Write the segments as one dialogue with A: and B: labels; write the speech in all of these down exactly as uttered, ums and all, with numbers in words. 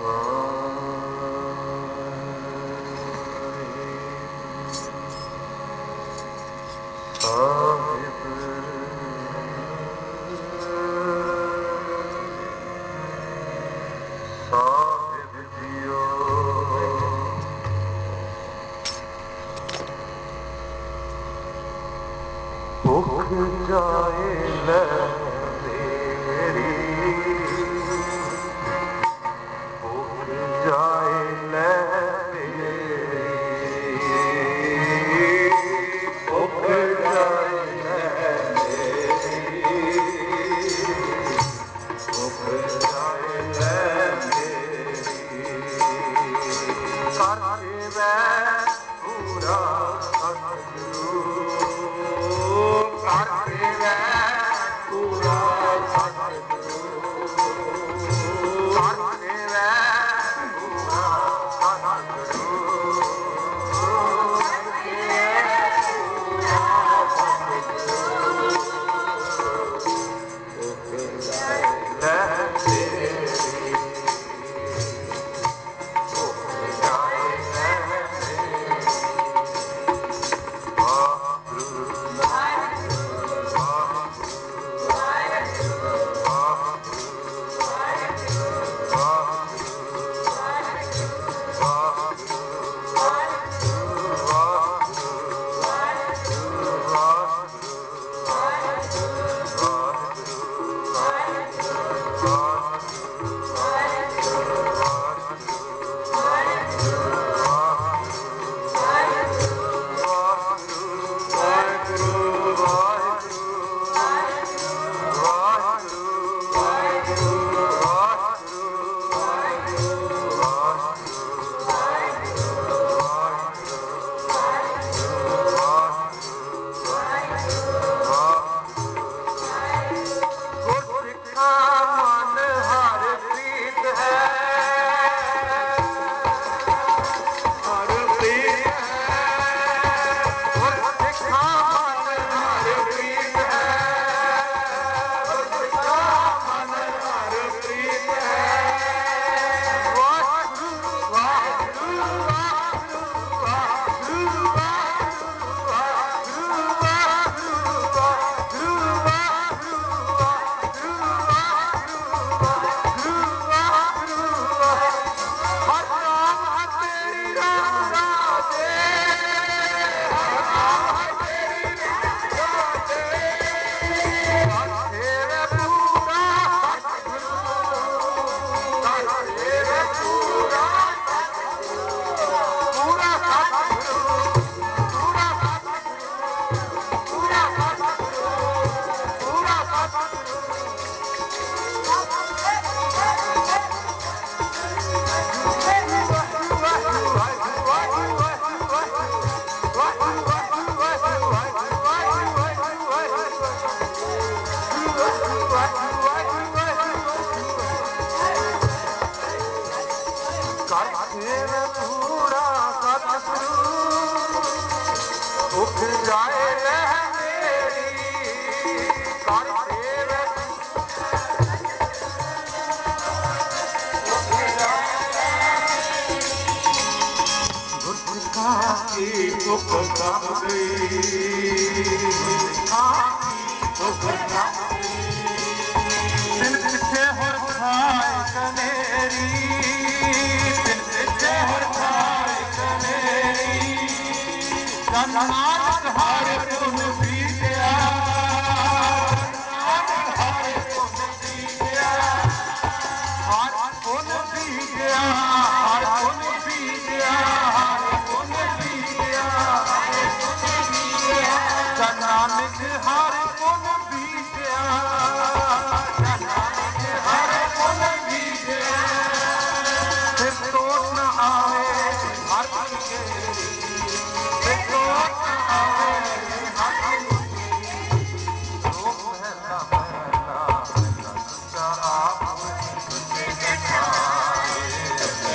A: Thank you.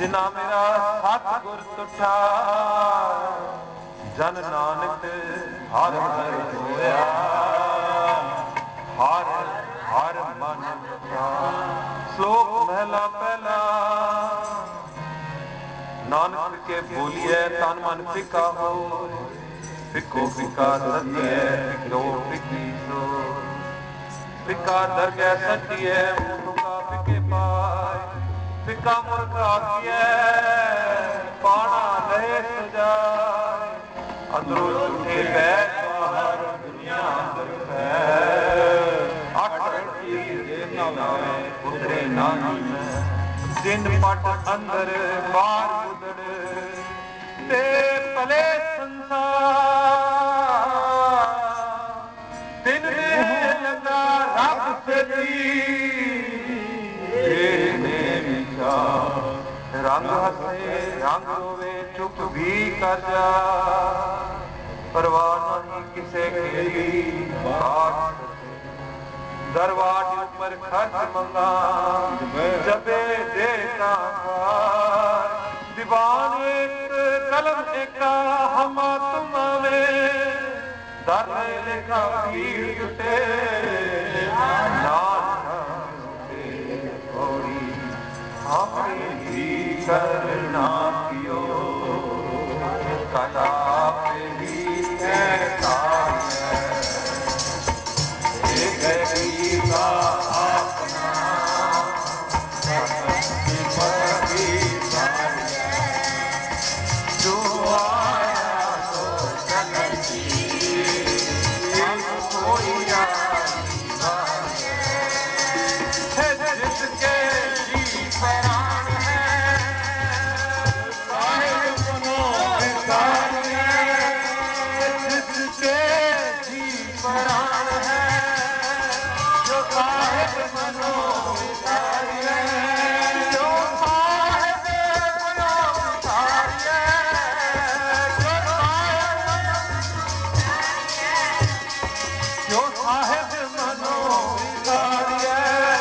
A: जिना मेरा सतगुर तुठा जन नानक हर हर होया हर हर मन मुठा। श्लोक महला पहला। नानक के बोलिए तन मन फिका हो फिको फिका सतिए फिको फिकी सो फिका दरगह सटिए मुका फिके पाए फिका मुर्खा किए पाना लहे सजाए अंदरों झूठे बैठ बाहर दुनिया अंदर है अठ चीज उतरे नानी में दिन पट अंदर बार उदड़ ते भले संसार दिन में लगा रब से रंग हसे रंग रोवे चुप भी कर जा परवाह नहीं किसे की बात दरवाजे ऊपर खर्च मंगा जबे देता दीवान एक कलम एक हमा तुम्हारे दर लेखा पीर जुटे अपनी ही करना पियो कला पे ही कहता है एक गरीब का अपना जो आया तो चलती कोई जिसके प्राण है साहिब मनो विकार है जिसके जी प्राण है जो साहिब मनो विकार है जो साहिब मनो विकार है जो साहिब मनो विकार है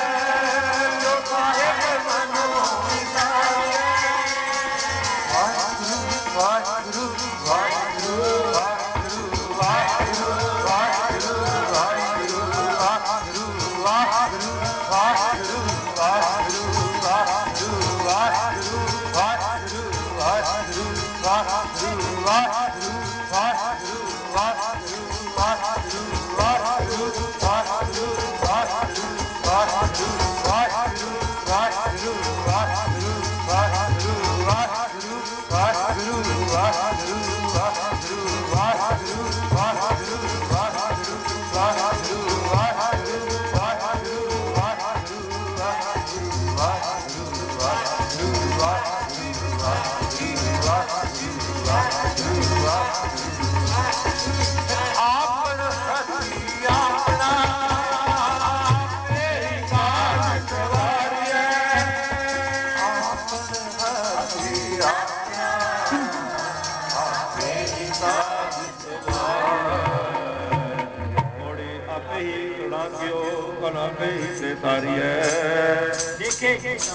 A: सारी है देखे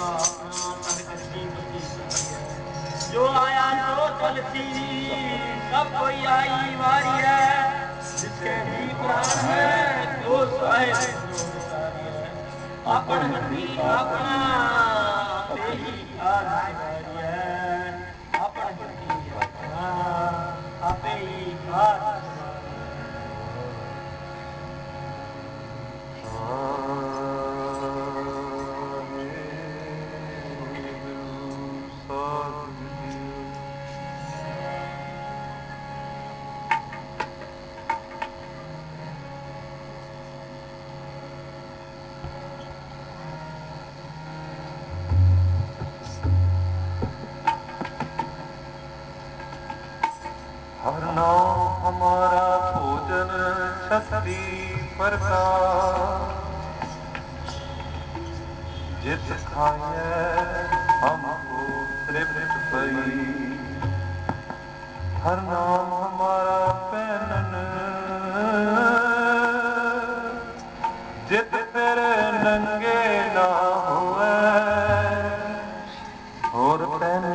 A: जो आया तो चलती सब कोई आई वारी है जिसके भी प्राण है तो अपन भी अपना तेरी आधारी है अपन भी अपना आपे ही कार हर नाम हमारा भोजन शक्ति प्रकाश जित खाए हमको तृप्त पई हर नाम हमारा पहनन जित फिर नंगे ना होए और पहन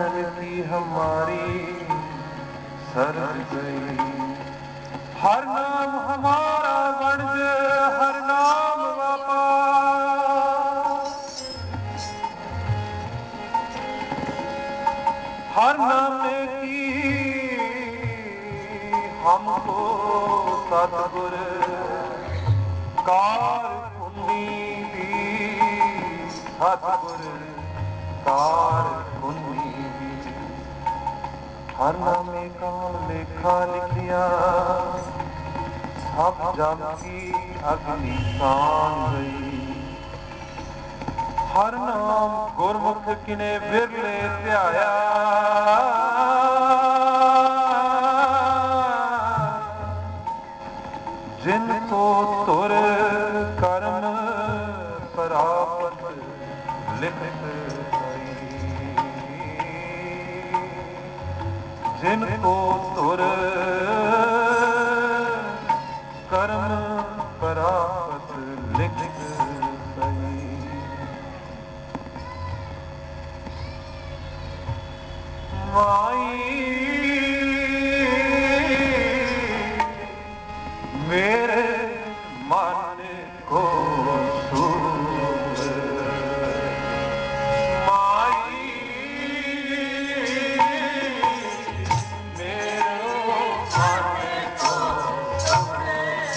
B: सरज गई। हर नाम हमारा वणज, हर नाम व्यापार। हर नाम ने की हमको सतगुर, कार कुंडी दी सतगुर, कार कुंडी दी। हर नामे का लेखा लिखिया, सब जग की अग्नि तान गई। हर नाम गुरमुख किने विरले ध्याया, जिनको तुर कर्म प्राप्त लिखत गई। जिनको तुर कर्म प्राप्त लिख गई। माई मेरे मन को सूझ, माई मेरो मन को सूझ,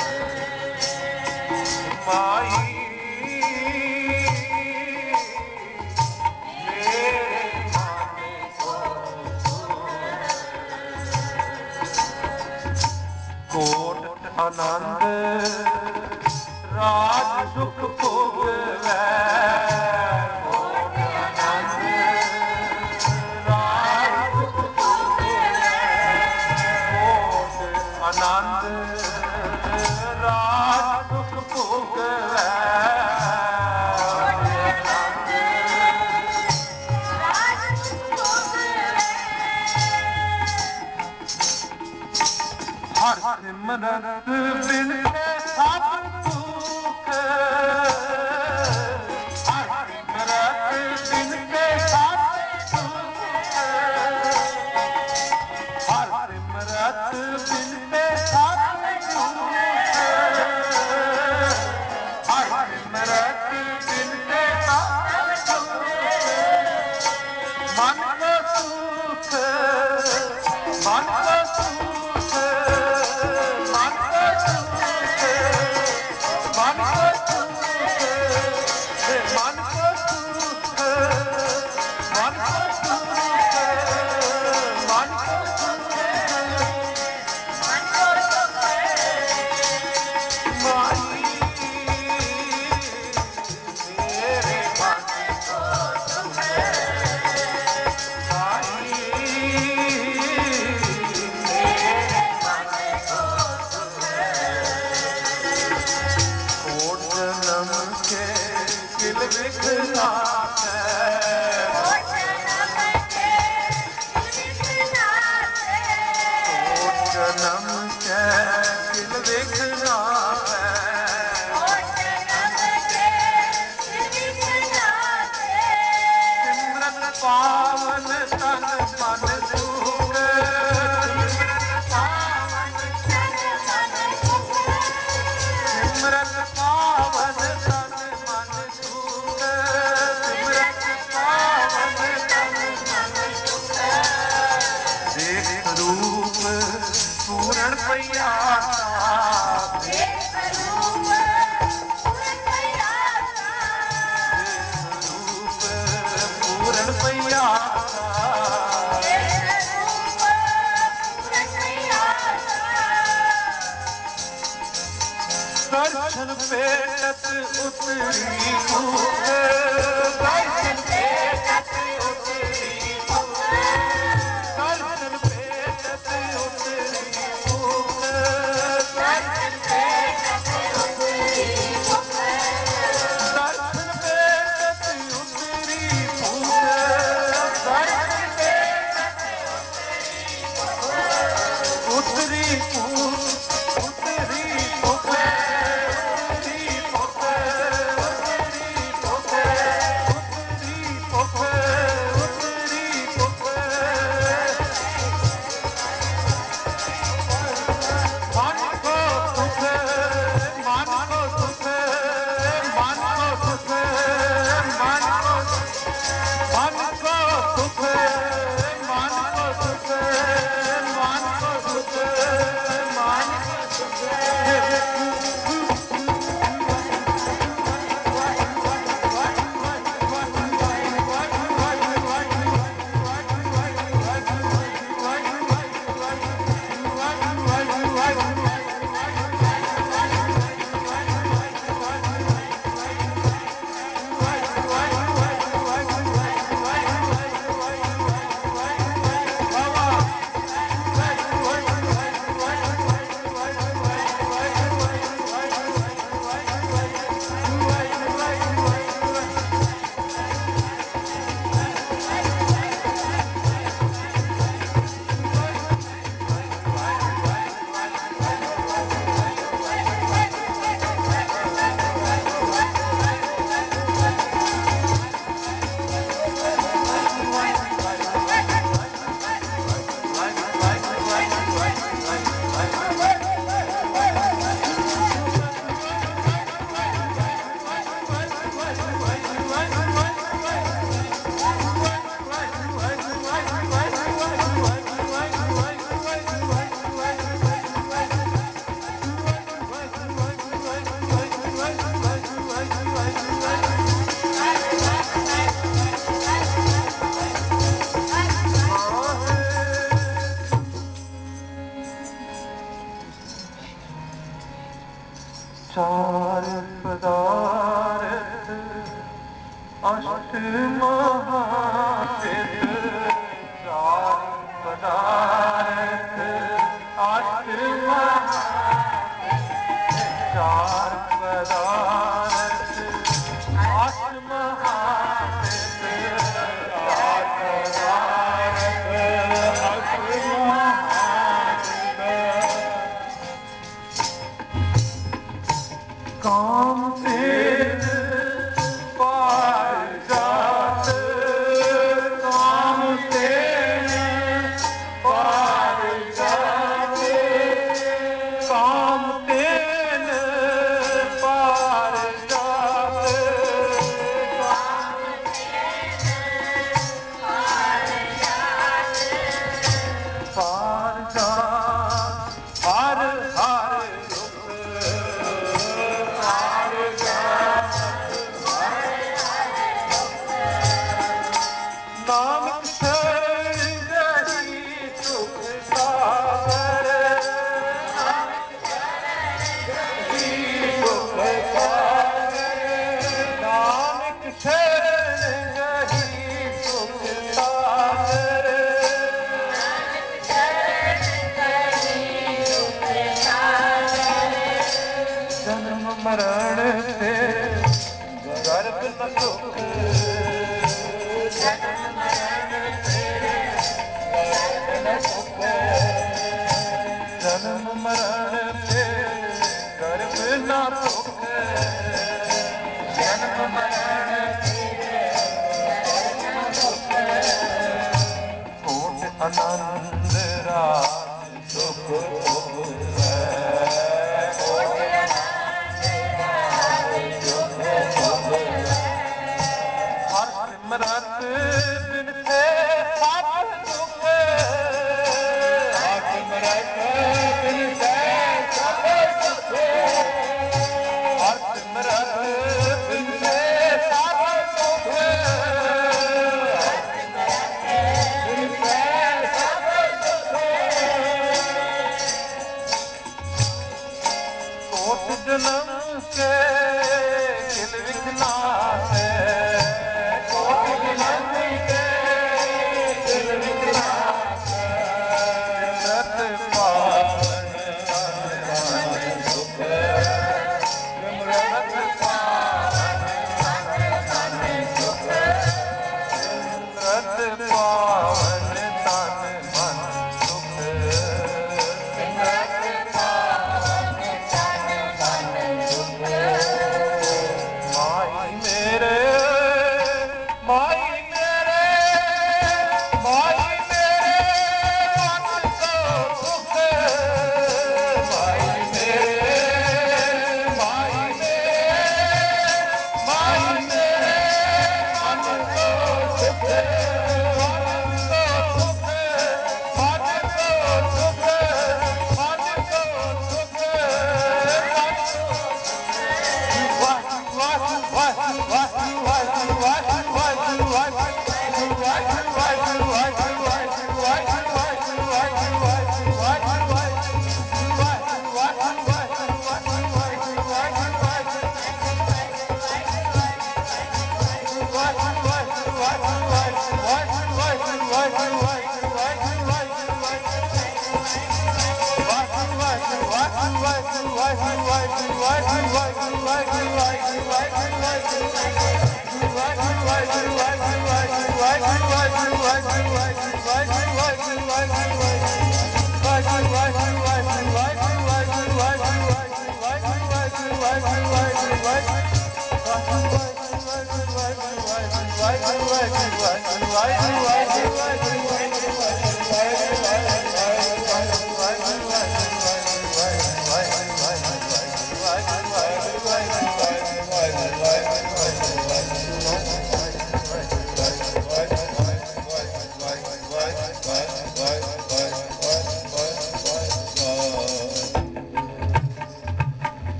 B: माई आनंद राज सुख भोगवै। कोट आनंद राज सुख भोगवै। कोट आनंद राज सुख भोगवै। हर सिमरत बिन सब दुख, हर सिमरत बिन सब दुख, हर सिमरत बिन सब दुख, हर सिमरत बिन सब दुख। मन को सुख, मन को सुख, मन को सुख, मन को सुख, मन को सुख, मन को सुख, मन को सुख, मन को सुख। माई मेरे मन को सुख, माई मेरे मन को सुख। कोट जन्म के किल विघ्नाते, कोट जन्म के किल विघ्नाते, कोट जन्म के किल विघ्नाते, कोट जन्म के किल विघ्नाते। सिमरन पावन तन मन सुख, सिमरन पावन तन मन सुख, सिमरन पावन तन मन सुख, सिमरन पावन तन मन सुख। देख रूप पूरण पयासा, देख रूप पूरण पयासा, देख रूप पूरण पयासा, देख रूप पूरण पयासा। दर्शन पेटत उतरी भूख, दर्शन पेटत उतरी भूख, दर्शन पेटत उतरी भूख, दर्शन पेटत उतरी भूख, दर्शन पेटत उतरी भूख, दर्शन पेटत उतरी भूख, उतरी भूख, उतरी भूख, उतरी भूख, उतरी भूख, उतरी भूख। ਚਾਰ ਪਦਾਰਥ ਅਸ਼ਟ ਮਹਾਸਿਧ ਚਾਰ ਪਦਾਰਥ ਅਸ਼ਟ ਮਹਾਸਿਧ ਚਾਰ ਪਦਾਰਥ ਅਸ਼ਟ ਮਹਾਸਿਧ ਚਾਰ ਪਦਾਰਥ ਅਸ਼ਟ ਮਹਾਸਿਧ ਕਾਮ ਭੇਦ ਪਾਰ ਜਾਤ ਕਾਮ ਭੇਦ ਪਾਰ ਜਾਤ ਕਾਮ ਭੇਦ ਪਾਰ ਜਾਤ ਕਾਮ ਭੇਦ ਪਾਰ ਜਾਤ ਹਰ ਹਰ ਨਾਨਕ ਸ਼ਰਨ ਗਈ ਸੁਖ ਸਾਗਰ ਨਾਨਕ ਸ਼ਰਨ ਗਈ ਸੁਖ ਸਾਗਰ ਨਾਨਕ ਸ਼ਰਨ ਗਈ ਸੁਖ ਸਾਗਰ ਨਾਨਕ ਸ਼ਰਨ ਗਈ ਸੁਖ ਸਾਗਰ ਜਨਮ ਮਰਨ ਤੇ ਗਰਭ ਨ ਸੁਖ ਜਨਮ ਮਰਨ ਤੇ ਗਰਭ ਨ ਸੁਖ ਜਨਮ ਮਰਨ ਤੇ ਗਰਭ ਨ ਸੁਖ ਜਨਮ ਮਰਨ ਤੇ ਗਰਭ ਨ ਸੁਖ ਕੋਟ ਆਨੰਦ ਰਾਜ ਸੁਖ ਭੋਗੈ ਕੋਟ ਆਨੰਦ ਰਾਜ ਸੁਖ ਭੋਗੈ ਹਰ ਸਿਮਰਤ ਬਿਨ ਤੇ ਸਭ ਸੁਖ ਹਰ ਸਿਮਰਤ ਬਿਨ ਤੇ ਸਭ ਸੁਖ ਹਰ ਸਿਮਰਤ ਬਿਨ ਤੇ ਸਭ ਸੁਖ ਹਰ ਸਿਮਰਤ ਬਿਨ ਤੇ ਸਭ ਸੁਖ ਕੋਟ ਜਨਮ ਕੇ ਦਿਲ ਵਿਖਲਾਸੇ ਕੋਟ ਜਨਮ ਕੇ ਦਿਲ ਵਿਖਲਾਸੇ ਸਿਮਰਤ ਪਾਵਨ ਤਨ ਮਨ ਸੁਖ ਸਿਮਰਤ ਪਾਵਨ ਤਨ ਮਨ ਸੁਖ ਸਿਮਰਤ ਪਾਵਨ ਤਨ ਮਨ ਸੁਖ ਸਿਮਰਤ ਪਾਵਨ ਤਨ ਮਨ ਸੁਖ ਮਾਈ ਮੇਰੇ ਮਾਈ ਮੇਰੇ ਮਾਈ ਮੇਰੇ ਮਨ ਕੋ ਸੁਖ ਮਾਈ ਮੇਰੇ ਮਾਈ ਮੇਰੇ ਮਾਈ ਮੇਰੇ ਮਨ ਕੋ ਸੁਖ ਮਨ ਕੋ ਸੁਖ ਮਨ ਕੋ ਸੁਖ ਮਨ ਕੋ ਸੁਖ ਵਾਹ ਵਾਹ ਵਾਹ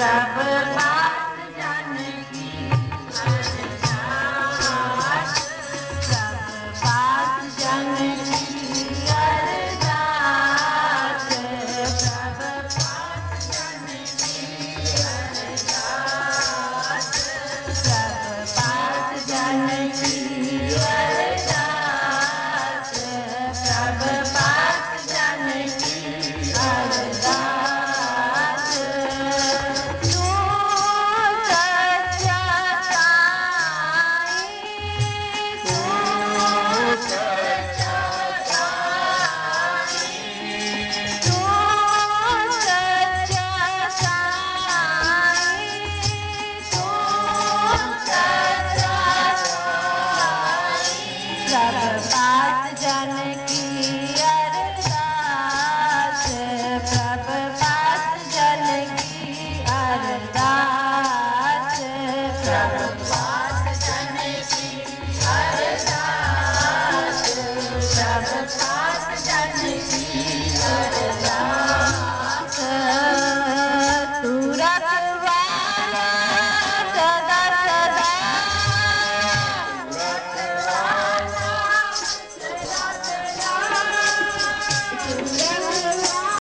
C: ਪ੍ਰਭ